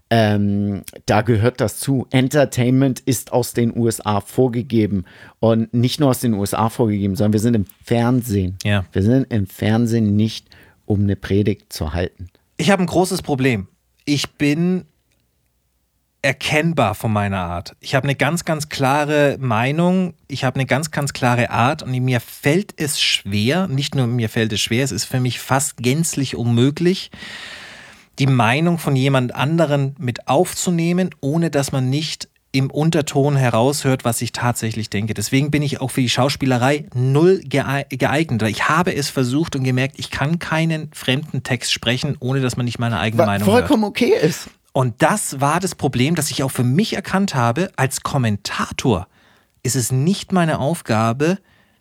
da gehört das zu. Entertainment ist aus den USA vorgegeben und nicht nur aus den USA vorgegeben, sondern wir sind im Fernsehen. Ja. Wir sind im Fernsehen nicht, um eine Predigt zu halten. Ich habe ein großes Problem. Ich bin erkennbar von meiner Art. Ich habe eine ganz, ganz klare Meinung, ich habe eine ganz, ganz klare Art und mir fällt es schwer, nicht nur mir fällt es schwer, es ist für mich fast gänzlich unmöglich, die Meinung von jemand anderen mit aufzunehmen, ohne dass man nicht im Unterton heraushört, was ich tatsächlich denke. Deswegen bin ich auch für die Schauspielerei null geeignet. Weil ich habe es versucht und gemerkt, ich kann keinen fremden Text sprechen, ohne dass man nicht meine eigene Meinung hört. Vollkommen okay ist. Und das war das Problem, das ich auch für mich erkannt habe. Als Kommentator ist es nicht meine Aufgabe,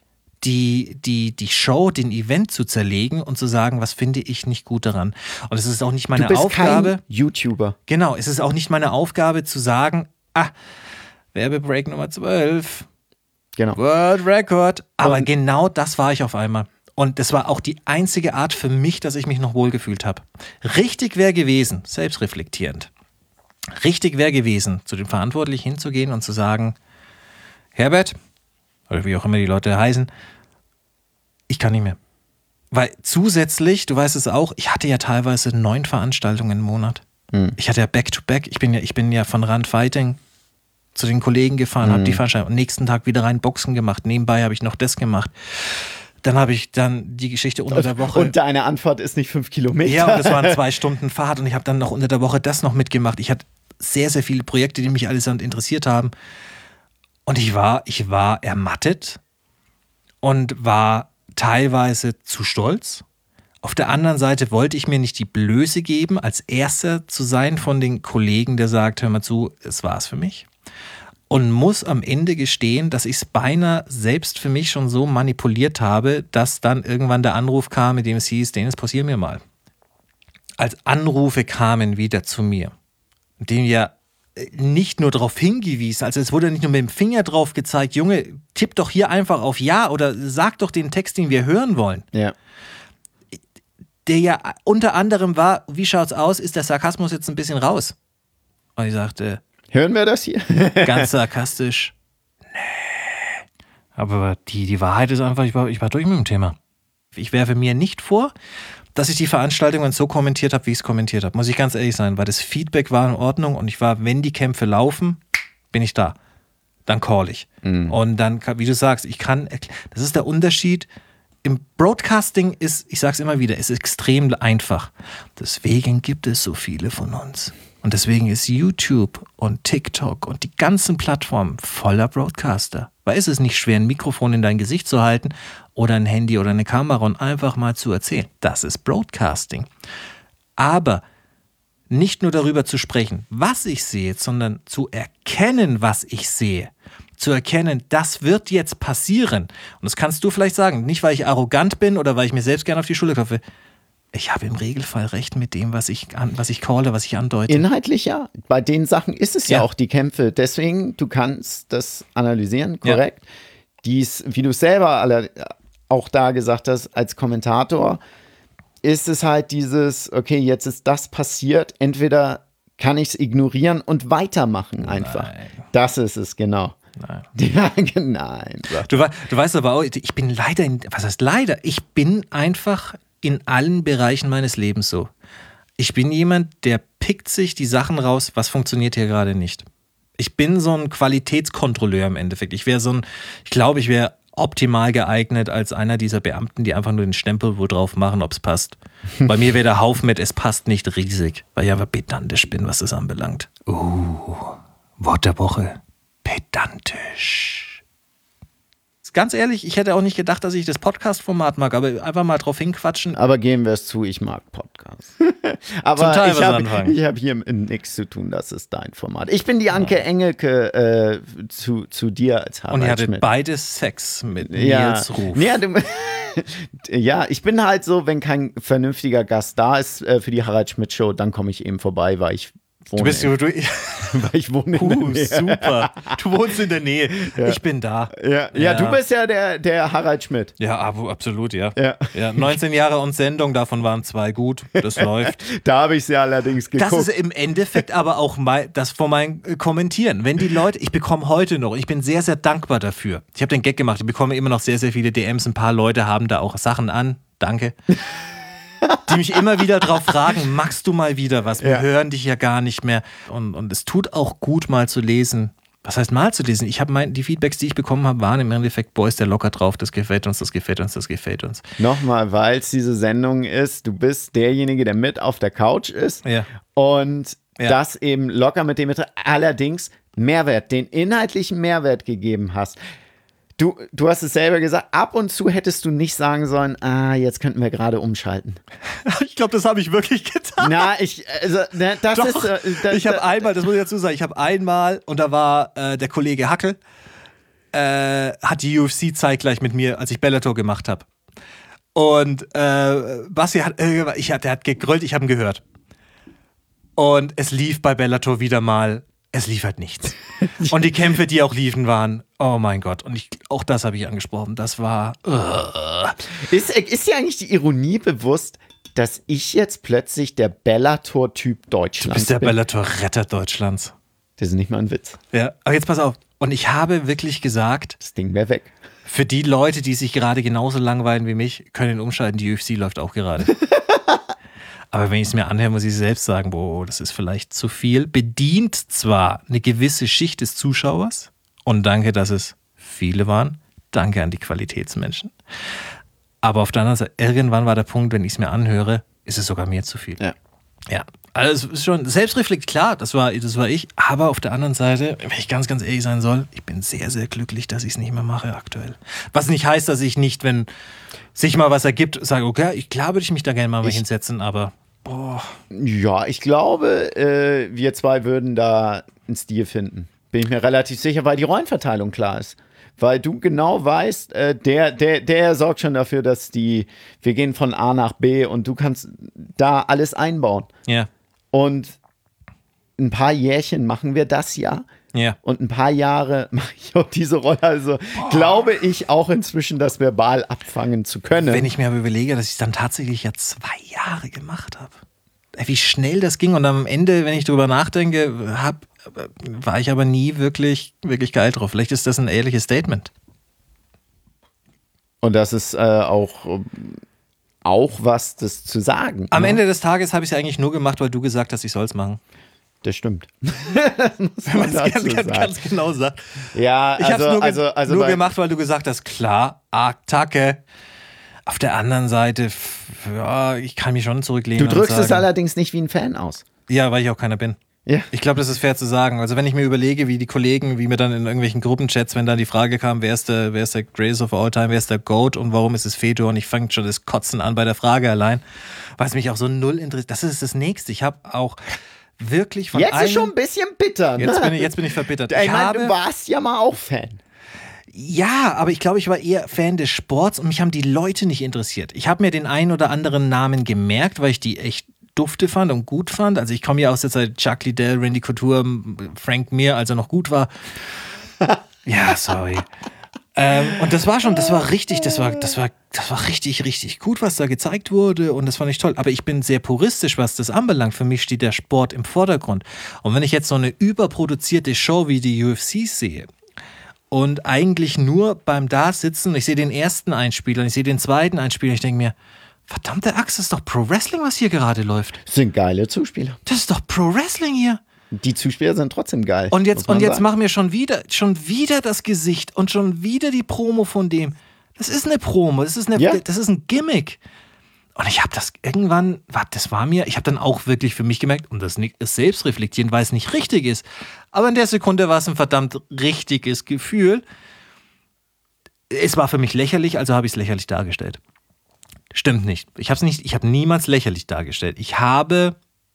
die Show, den Event zu zerlegen und zu sagen, was finde ich nicht gut daran. Und es ist auch nicht meine Aufgabe. Kein YouTuber. Genau, es ist auch nicht meine Aufgabe zu sagen, Werbebreak Nummer 12. Genau. World Record. Aber genau das war ich auf einmal. Und das war auch die einzige Art für mich, dass ich mich noch wohlgefühlt habe. Richtig wäre gewesen, selbstreflektierend, richtig wäre gewesen, zu den Verantwortlichen hinzugehen und zu sagen, Herbert, oder wie auch immer die Leute heißen, ich kann nicht mehr. Weil zusätzlich, du weißt es auch, ich hatte ja teilweise 9 Veranstaltungen im Monat. Ich hatte ja Back-to-Back. Ich bin ja von Rand Fighting zu den Kollegen gefahren, habe die Veranstaltung am nächsten Tag wieder rein Boxen gemacht. Nebenbei habe ich noch das gemacht. Dann habe ich dann die Geschichte unter der Woche. Und deine Anfahrt ist nicht 5 Kilometer. Ja, und das waren 2 Stunden Fahrt und ich habe dann noch unter der Woche das noch mitgemacht. Ich hatte sehr, sehr viele Projekte, die mich allesamt interessiert haben. Und ich war ermattet und war teilweise zu stolz. Auf der anderen Seite wollte ich mir nicht die Blöße geben, als Erster zu sein von den Kollegen, der sagt, hör mal zu, es war's für mich. Und muss am Ende gestehen, dass ich es beinahe selbst für mich schon so manipuliert habe, dass dann irgendwann der Anruf kam, mit dem es hieß, Dennis, pausier mir mal. Als Anrufe kamen wieder zu mir, in denen ja nicht nur darauf hingewiesen, also es wurde nicht nur mit dem Finger drauf gezeigt, Junge, tipp doch hier einfach auf Ja oder sag doch den Text, den wir hören wollen. Ja. Der ja unter anderem war, wie schaut's aus, ist der Sarkasmus jetzt ein bisschen raus? Und ich sagte, hören wir das hier? Ganz sarkastisch. Nee. Aber die Wahrheit ist einfach, ich war durch mit dem Thema. Ich werfe mir nicht vor, dass ich die Veranstaltungen so kommentiert habe, wie ich es kommentiert habe. Muss ich ganz ehrlich sein, weil das Feedback war in Ordnung und ich war, wenn die Kämpfe laufen, bin ich da. Dann call ich. Und dann, wie du sagst, das ist der Unterschied. Im Broadcasting ist, ich sag's immer wieder, ist extrem einfach. Deswegen gibt es so viele von uns. Und deswegen ist YouTube und TikTok und die ganzen Plattformen voller Broadcaster. Weil es ist nicht schwer, ein Mikrofon in dein Gesicht zu halten oder ein Handy oder eine Kamera und einfach mal zu erzählen. Das ist Broadcasting. Aber nicht nur darüber zu sprechen, was ich sehe, sondern zu erkennen, was ich sehe. Zu erkennen, das wird jetzt passieren. Und das kannst du vielleicht sagen, nicht weil ich arrogant bin oder weil ich mir selbst gerne auf die Schulter klopfe. Ich habe im Regelfall recht mit dem, was ich calle, was ich andeute. Inhaltlich ja. Bei den Sachen ist es ja auch die Kämpfe. Deswegen, du kannst das analysieren, korrekt. Ja. Dies, wie du selber auch da gesagt hast, als Kommentator, ist es halt dieses, okay, jetzt ist das passiert, entweder kann ich es ignorieren und weitermachen einfach. Nein. Das ist es, genau. Nein. Ja, nein. Du weißt aber auch, ich bin leider, was heißt leider? Ich bin einfach in allen Bereichen meines Lebens so. Ich bin jemand, der pickt sich die Sachen raus, was funktioniert hier gerade nicht. Ich bin so ein Qualitätskontrolleur im Endeffekt. Ich glaube, ich wäre optimal geeignet als einer dieser Beamten, die einfach nur den Stempel wo drauf machen, ob es passt. Bei mir wäre der Haufen mit, es passt nicht riesig, weil ich einfach pedantisch bin, was das anbelangt. Wort der Woche. Pedantisch. Ganz ehrlich, ich hätte auch nicht gedacht, dass ich das Podcast-Format mag, aber einfach mal drauf hinquatschen. Aber geben wir es zu, ich mag Podcasts. Aber ich hab hier nichts zu tun, das ist dein Format. Ich bin die Anke Engelke zu dir als Harald. Und ihr hattet beide Sex mit Nils Ruf. Ja, ich bin halt so, wenn kein vernünftiger Gast da ist für die Harald Schmidt Show, dann komme ich eben vorbei, weil ich wohne. Weil ich wohne in der Nähe. Super. Du wohnst in der Nähe. Ja. Ich bin da. Ja, du bist ja der Harald Schmidt. Ja, absolut, ja. 19 Jahre und Sendung, davon waren 2 gut. Das läuft. Da habe ich sie allerdings geguckt. Das ist im Endeffekt aber auch das von meinem Kommentieren. Wenn die Leute, ich bekomme heute noch, ich bin sehr, sehr dankbar dafür. Ich habe den Gag gemacht, ich bekomme immer noch sehr, sehr viele DMs. Ein paar Leute haben da auch Sachen an. Danke. die mich immer wieder drauf fragen, magst du mal wieder was? Wir hören dich ja gar nicht mehr. Und es tut auch gut, mal zu lesen. Was heißt mal zu lesen? Ich habe die Feedbacks, die ich bekommen habe, waren im Endeffekt, Boy, ist der locker drauf, das gefällt uns, das gefällt uns, das gefällt uns. Nochmal, weil es diese Sendung ist, du bist derjenige, der mit auf der Couch ist und das eben locker mit dem allerdings Mehrwert, den inhaltlichen Mehrwert gegeben hast. Du hast es selber gesagt, ab und zu hättest du nicht sagen sollen, jetzt könnten wir gerade umschalten. Ich glaube, das habe ich wirklich getan. Ich habe einmal, das muss ich dazu sagen, und da war der Kollege Hackel, hat die UFC zeitgleich mit mir, als ich Bellator gemacht habe. Und Basti der hat gegrölt, ich habe ihn gehört. Und es lief bei Bellator wieder mal, es lief halt nichts. Und die Kämpfe, die auch liefen, waren, oh mein Gott. Und auch das habe ich angesprochen. Das war. Ist dir eigentlich die Ironie bewusst, dass ich jetzt plötzlich der Bellator-Typ Deutschlands bin? Du bist der Bellator-Retter Deutschlands. Das ist nicht mal ein Witz. Ja, aber jetzt pass auf. Und ich habe wirklich gesagt, das Ding wäre weg. Für die Leute, die sich gerade genauso langweilen wie mich, können umschalten. Die UFC läuft auch gerade. Aber wenn ich es mir anhöre, muss ich selbst sagen, boah, das ist vielleicht zu viel. Bedient zwar eine gewisse Schicht des Zuschauers und danke, dass es viele waren. Danke an die Qualitätsmenschen. Aber auf der anderen Seite, irgendwann war der Punkt, wenn ich es mir anhöre, ist es sogar mir zu viel. Ja. Also es ist schon selbstreflekt, klar, das war ich. Aber auf der anderen Seite, wenn ich ganz, ganz ehrlich sein soll, ich bin sehr, sehr glücklich, dass ich es nicht mehr mache aktuell. Was nicht heißt, dass ich nicht, wenn sich mal was ergibt, sage, okay, klar würde ich mich da gerne mal hinsetzen, aber boah. Ja, ich glaube, wir zwei würden da einen Stil finden. Bin ich mir relativ sicher, weil die Rollenverteilung klar ist. Weil du genau weißt, der sorgt schon dafür, dass wir gehen von A nach B und du kannst da alles einbauen. Ja. Und ein paar Jährchen machen wir das ja. Ja. Und ein paar Jahre mache ich auch diese Rolle. Also glaube ich auch inzwischen, das verbal abfangen zu können. Wenn ich mir aber überlege, dass ich es dann tatsächlich 2 Jahre gemacht habe. Wie schnell das ging. Und am Ende, wenn ich drüber nachdenke, war ich aber nie wirklich, wirklich geil drauf. Vielleicht ist das ein ehrliches Statement. Und das ist auch was, das zu sagen. Am Ende des Tages habe ich es eigentlich nur gemacht, weil du gesagt hast, ich soll es machen. Das stimmt. Wenn man es ganz genau sagt. Ja, ich habe es nur gemacht, weil du gesagt hast, klar, Attacke. Auf der anderen Seite, ja, ich kann mich schon zurücklehnen. Du drückst es allerdings nicht wie ein Fan aus. Ja, weil ich auch keiner bin. Ja. Ich glaube, das ist fair zu sagen. Also wenn ich mir überlege, wie die Kollegen, wie mir dann in irgendwelchen Gruppenchats, wenn dann die Frage kam, wer ist der Greatest of All Time, wer ist der GOAT und warum ist es Fedor? Und ich fange schon das Kotzen an bei der Frage allein, weil es mich auch so null interessiert. Das ist das Nächste. Ich habe auch wirklich von Jetzt ist schon ein bisschen bitter. Ne? Jetzt bin ich verbittert. Ich meine, du warst ja mal auch Fan. Ja, aber ich glaube, ich war eher Fan des Sports und mich haben die Leute nicht interessiert. Ich habe mir den einen oder anderen Namen gemerkt, weil ich die echt dufte fand und gut fand. Also ich komme ja aus der Zeit Chuck Liddell, Randy Couture, Frank Mir, als er noch gut war. Ja, sorry. Und das war richtig, richtig gut, was da gezeigt wurde und das fand ich toll. Aber ich bin sehr puristisch, was das anbelangt. Für mich steht der Sport im Vordergrund. Und wenn ich jetzt so eine überproduzierte Show wie die UFC sehe und eigentlich nur beim Dasitzen, ich sehe den ersten Einspieler, ich sehe den zweiten Einspieler, ich denke mir, verdammte Axt, das ist doch Pro Wrestling, was hier gerade läuft. Das sind geile Zuspieler. Das ist doch Pro Wrestling hier. Die Zuspieler sind trotzdem geil. Und jetzt machen wir schon wieder das Gesicht und schon wieder die Promo von dem. Das ist eine Promo, das ist ein Gimmick. Und ich habe das irgendwann, ich habe dann auch wirklich für mich gemerkt, und das ist selbstreflektieren, weil es nicht richtig ist. Aber in der Sekunde war es ein verdammt richtiges Gefühl. Es war für mich lächerlich, also habe ich es lächerlich dargestellt. Stimmt nicht. Ich habe niemals lächerlich dargestellt. Ich habe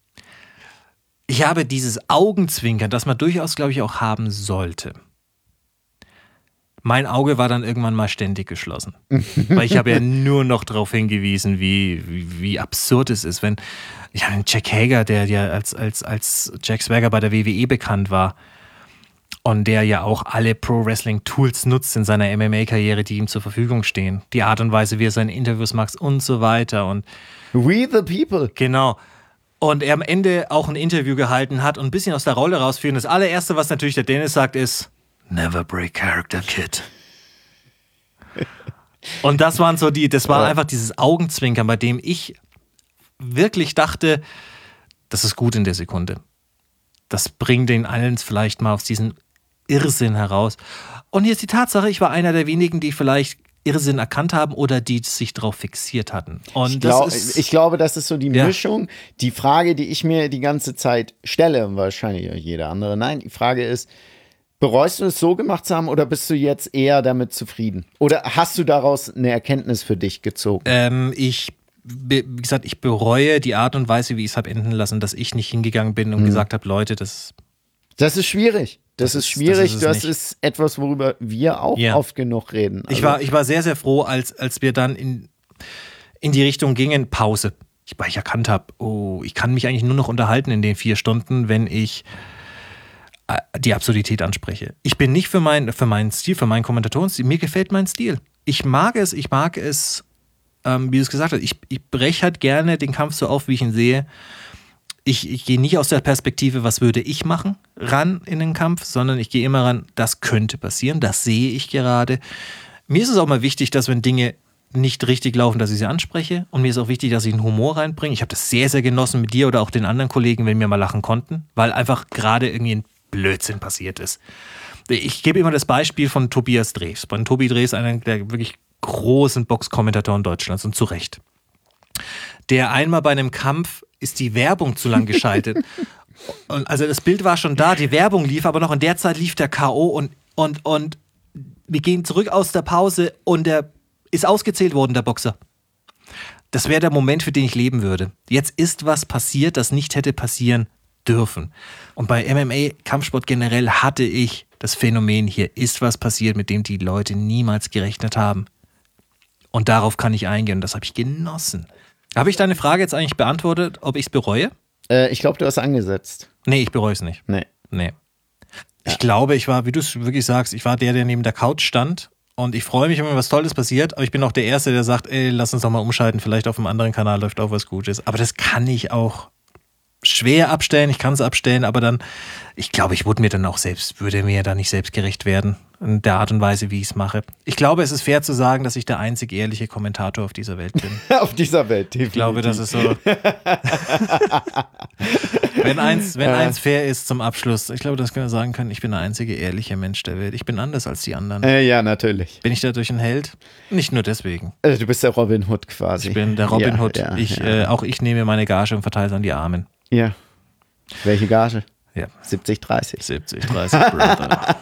dieses Augenzwinkern, das man durchaus, glaube ich, auch haben sollte. Mein Auge war dann irgendwann mal ständig geschlossen. Weil ich habe ja nur noch darauf hingewiesen, wie absurd es ist, wenn ich habe einen Jack Hager, der ja als Jack Swagger bei der WWE bekannt war und der ja auch alle Pro-Wrestling-Tools nutzt in seiner MMA-Karriere, die ihm zur Verfügung stehen. Die Art und Weise, wie er seine Interviews macht und so weiter. Und We the people. Genau. Und er am Ende auch ein Interview gehalten hat und ein bisschen aus der Rolle rausführen. Das allererste, was natürlich der Dennis sagt, ist Never break character, kid. Und das war einfach dieses Augenzwinkern, bei dem ich wirklich dachte, das ist gut in der Sekunde. Das bringt den allen vielleicht mal aus diesem Irrsinn heraus. Und hier ist die Tatsache, ich war einer der wenigen, die vielleicht Irrsinn erkannt haben oder die sich darauf fixiert hatten. Und ich glaube, das ist so die Mischung. Die Frage, die ich mir die ganze Zeit stelle, und wahrscheinlich jeder andere, nein, die Frage ist, bereust du es so gemacht zu haben oder bist du jetzt eher damit zufrieden? Oder hast du daraus eine Erkenntnis für dich gezogen? Wie gesagt, ich bereue die Art und Weise, wie ich es habe enden lassen, dass ich nicht hingegangen bin und gesagt habe, Leute, das ist schwierig. Das ist schwierig. Das ist etwas, worüber wir auch oft genug reden. Also ich war sehr, sehr froh, als wir dann in die Richtung gingen, Pause. Weil ich erkannt habe, ich kann mich eigentlich nur noch unterhalten in den 4 Stunden, wenn ich die Absurdität anspreche. Ich bin nicht für meinen Stil, für meinen Kommentatorenstil. Mir gefällt mein Stil. Ich mag es, wie du es gesagt hast, ich breche halt gerne den Kampf so auf, wie ich ihn sehe. Ich gehe nicht aus der Perspektive, was würde ich machen, ran in den Kampf, sondern ich gehe immer ran, das könnte passieren, das sehe ich gerade. Mir ist es auch mal wichtig, dass wenn Dinge nicht richtig laufen, dass ich sie anspreche. Und mir ist auch wichtig, dass ich einen Humor reinbringe. Ich habe das sehr, sehr genossen mit dir oder auch den anderen Kollegen, wenn wir mal lachen konnten, weil einfach gerade irgendwie ein Blödsinn passiert ist. Ich gebe immer das Beispiel von Tobias Drews. Tobi Drews, einer der wirklich großen Boxkommentatoren Deutschlands und zu Recht. Der einmal bei einem Kampf ist die Werbung zu lang geschaltet. Und also das Bild war schon da, die Werbung lief, aber noch in der Zeit lief der K.O. und wir gehen zurück aus der Pause und der ist ausgezählt worden, der Boxer. Das wäre der Moment, für den ich leben würde. Jetzt ist was passiert, das nicht hätte passieren dürfen. Und bei MMA, Kampfsport generell, hatte ich das Phänomen, hier ist was passiert, mit dem die Leute niemals gerechnet haben. Und darauf kann ich eingehen und das habe ich genossen. Habe ich deine Frage jetzt eigentlich beantwortet, ob ich es bereue? Ich glaube, du hast angesetzt. Nee, ich bereue es nicht. Nee. Ich glaube, ich war, wie du es wirklich sagst, ich war der neben der Couch stand und ich freue mich, wenn was Tolles passiert, aber ich bin auch der Erste, der sagt, lass uns doch mal umschalten, vielleicht auf einem anderen Kanal läuft auch was Gutes. Aber das kann ich auch schwer abstellen, ich kann es abstellen, aber dann, ich glaube, ich würde mir da nicht selbstgerecht werden in der Art und Weise, wie ich es mache. Ich glaube, es ist fair zu sagen, dass ich der einzig ehrliche Kommentator auf dieser Welt bin. Auf dieser Welt, definitiv. Ich glaube, das ist so. wenn eins fair ist zum Abschluss, ich glaube, das können wir sagen können, ich bin der einzige ehrliche Mensch der Welt. Ich bin anders als die anderen. Ja, natürlich. Bin ich dadurch ein Held? Nicht nur deswegen. Du bist der Robin Hood quasi. Ich bin der Robin Hood. Auch ich nehme meine Gage und verteile es an die Armen. Ja. Welche Gage? Ja. 70-30. 70-30, Brother.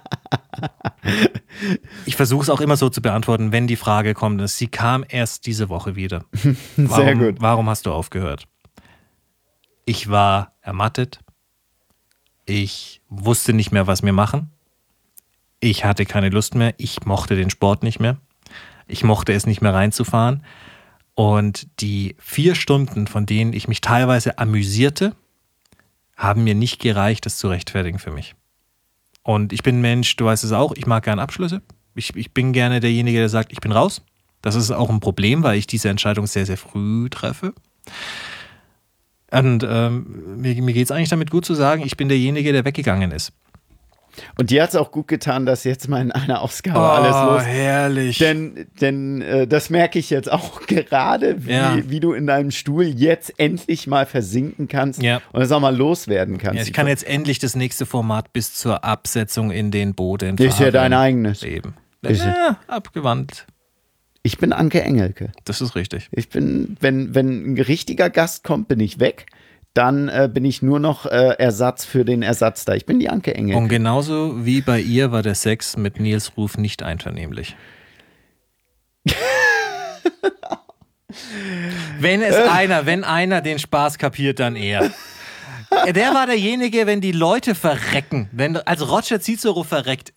Ich versuche es auch immer so zu beantworten, wenn die Frage kommt. Sie kam erst diese Woche wieder. Sehr gut. Warum hast du aufgehört? Ich war ermattet. Ich wusste nicht mehr, was wir machen. Ich hatte keine Lust mehr. Ich mochte den Sport nicht mehr. Ich mochte es nicht mehr reinzufahren. Und die 4 Stunden, von denen ich mich teilweise amüsierte, haben mir nicht gereicht, das zu rechtfertigen für mich. Und ich bin ein Mensch, du weißt es auch, ich mag gerne Abschlüsse. Ich bin gerne derjenige, der sagt, ich bin raus. Das ist auch ein Problem, weil ich diese Entscheidung sehr, sehr früh treffe. Und mir geht es eigentlich damit gut zu sagen, ich bin derjenige, der weggegangen ist. Und dir hat es auch gut getan, dass jetzt mal in einer Ausgabe alles los ist. Herrlich. Denn das merke ich jetzt auch gerade, wie du in deinem Stuhl jetzt endlich mal versinken kannst und das auch mal loswerden kannst. Ja, ich kann jetzt endlich das nächste Format bis zur Absetzung in den Boden Das ist ja dein eigenes. Leben. Ja, abgewandt. Ich bin Anke Engelke. Das ist richtig. Ich bin, wenn ein richtiger Gast kommt, bin ich weg. Dann bin ich nur noch Ersatz für den Ersatz da. Ich bin die Anke Engelke. Und genauso wie bei ihr war der Sex mit Nils Ruf nicht einvernehmlich. Wenn einer den Spaß kapiert, dann er. Der war derjenige, wenn die Leute verrecken, als Roger Cicero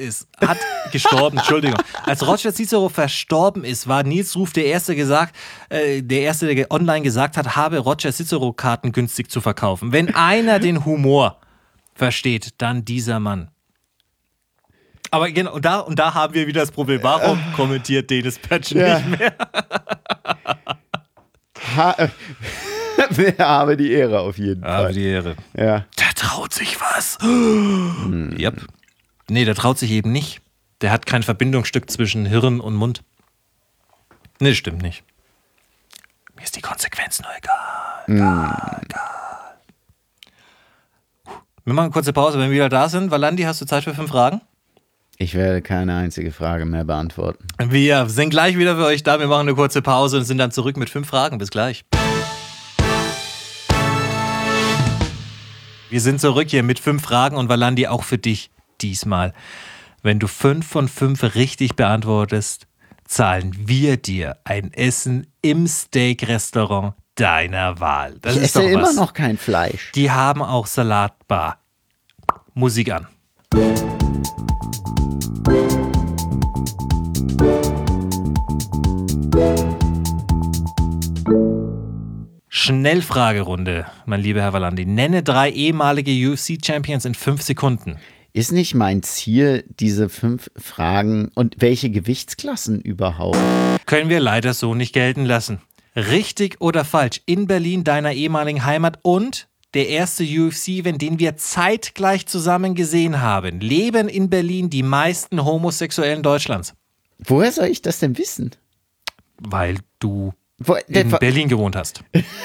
als Roger Cicero verstorben ist, war Nils Ruf der Erste, der online gesagt hat, habe Roger Cicero Karten günstig zu verkaufen. Wenn einer den Humor versteht, dann dieser Mann. Aber genau, und da haben wir wieder das Problem. Warum kommentiert Dennis Patch nicht mehr? Habe die Ehre auf jeden Fall. Habe die Ehre. Ja. Der traut sich was. Yep. Nee, der traut sich eben nicht. Der hat kein Verbindungsstück zwischen Hirn und Mund. Nee, stimmt nicht. Mir ist die Konsequenz nur egal. Wir machen eine kurze Pause, wenn wir wieder da sind. Valandi, hast du Zeit für 5 Fragen? Ich werde keine einzige Frage mehr beantworten. Wir sind gleich wieder für euch da. Wir machen eine kurze Pause und sind dann zurück mit 5 Fragen. Bis gleich. Wir sind zurück hier mit 5 Fragen und Valandi, auch für dich diesmal. Wenn du 5 von 5 richtig beantwortest, zahlen wir dir ein Essen im Steak-Restaurant deiner Wahl. Das ich ist esse doch immer was. noch kein Fleisch. Die haben auch Salatbar. Musik an. Schnellfragerunde, mein lieber Herr Valandi. Nenne 3 ehemalige UFC-Champions in 5 Sekunden. Ist nicht mein Ziel, diese 5 Fragen und welche Gewichtsklassen überhaupt? Können wir leider so nicht gelten lassen. Richtig oder falsch? In Berlin, deiner ehemaligen Heimat, und der erste UFC-Event, den wir zeitgleich zusammen gesehen haben, leben in Berlin die meisten Homosexuellen Deutschlands. Woher soll ich das denn wissen? Weil du in Berlin gewohnt hast.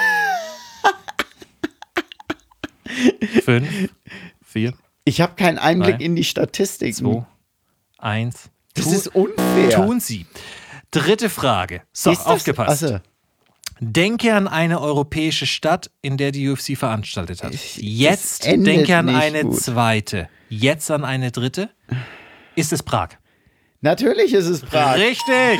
5, 4. Ich habe keinen Einblick 3, in die Statistiken. 2, 1. Das ist unfair. Tun sie. 3. Frage. So, aufgepasst. Also, Denke an eine europäische Stadt, in der die UFC veranstaltet hat. Jetzt endet denke an nicht eine gut. 2. Jetzt an eine 3. Ist es Prag? natürlich ist es Prag. Richtig!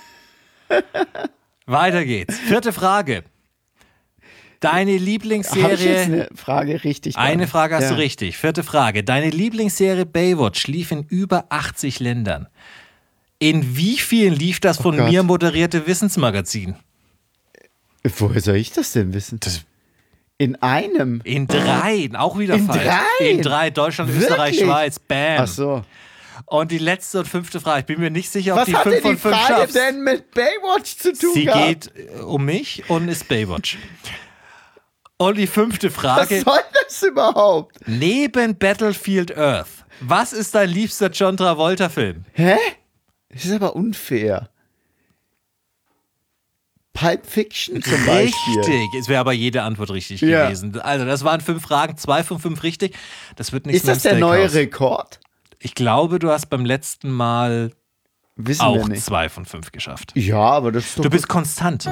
Weiter geht's. 4. Frage. Deine Habe ich jetzt Lieblingsserie. eine Frage richtig? Eine Frage hast Ja. du richtig. 4. Frage. Deine Lieblingsserie Baywatch lief in über 80 Ländern. In wie vielen lief das von Gott. mir moderierte Wissensmagazin? Woher soll ich das denn wissen? In einem? In 3, auch wieder In falsch. 3? In 3, Deutschland, Österreich, Wirklich? Schweiz, bam. Ach so. Und die letzte und 5. Frage, ich bin mir nicht sicher, ob Was die hat 5 denn von die 5 Frage schaffst. denn mit Baywatch zu tun Sie gehabt? geht um mich und ist Baywatch. Und die 5. Was Frage, soll das überhaupt? neben Battlefield Earth, was ist dein liebster John Travolta-Film? Hä? Das ist aber unfair. Pulp Fiction zum Beispiel. Richtig, es wäre aber jede Antwort richtig Ja. gewesen. Also das waren 5 Fragen, 2 von 5 richtig. Das wird nichts Ist das der mit dem neue Steakhouse. Rekord? Ich glaube, du hast beim letzten Mal Wissen auch wir nicht. 2 von 5 geschafft. Ja, aber das ist doch Du bist konstant.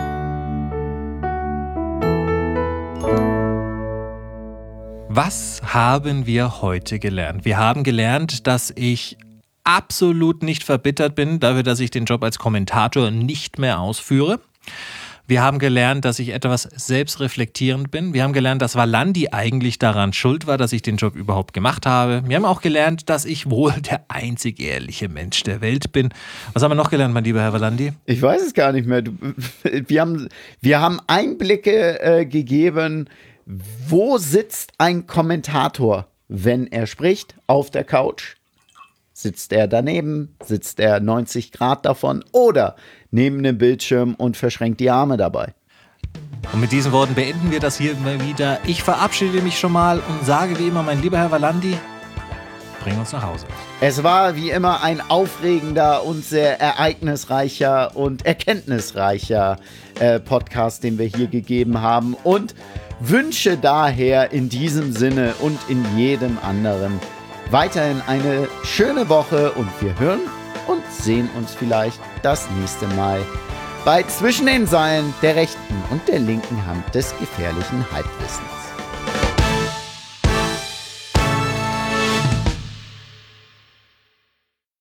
Was haben wir heute gelernt? Wir haben gelernt, dass ich absolut nicht verbittert bin dafür, dass ich den Job als Kommentator nicht mehr ausführe. Wir haben gelernt, dass ich etwas selbstreflektierend bin. Wir haben gelernt, dass Valandi eigentlich daran schuld war, dass ich den Job überhaupt gemacht habe. Wir haben auch gelernt, dass ich wohl der einzig ehrliche Mensch der Welt bin. Was haben wir noch gelernt, mein lieber Herr Valandi? Ich weiß es gar nicht mehr. Wir haben Einblicke gegeben, wo sitzt ein Kommentator, wenn er spricht, auf der Couch? Sitzt er daneben? Sitzt er 90 Grad davon? Oder neben dem Bildschirm und verschränkt die Arme dabei? Und mit diesen Worten beenden wir das hier immer wieder. Ich verabschiede mich schon mal und sage wie immer, mein lieber Herr Valandi, bring uns nach Hause. Es war wie immer ein aufregender und sehr ereignisreicher und erkenntnisreicher Podcast, den wir hier gegeben haben, und wünsche daher in diesem Sinne und in jedem anderen weiterhin eine schöne Woche, und wir hören und sehen uns vielleicht das nächste Mal bei Zwischen den Seilen der rechten und der linken Hand des gefährlichen Halbwissens.